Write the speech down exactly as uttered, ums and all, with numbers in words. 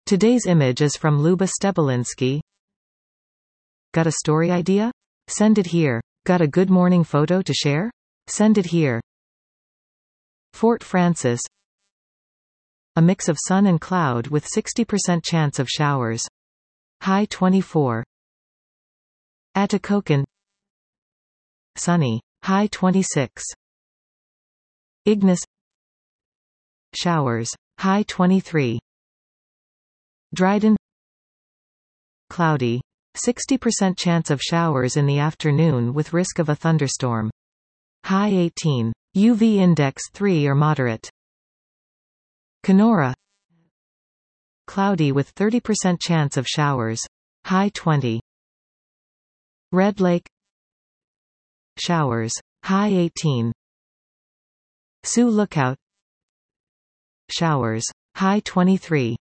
Today's image is from Luba Stebelinsky. Got a story idea? Send it here. Got a good morning photo to share? Send it here. Fort Frances. A mix of sun and cloud with sixty percent chance of showers. High twenty-four. Atikokan. Sunny. High twenty-six. Ignis. Showers. High twenty-three. Dryden. Cloudy. sixty percent chance of showers in the afternoon with risk of a thunderstorm. High eighteen. U V index three or moderate. Kenora. Cloudy with thirty percent chance of showers. High twenty. Red Lake. Showers. High eighteen. Sioux Lookout. Showers. High twenty-three.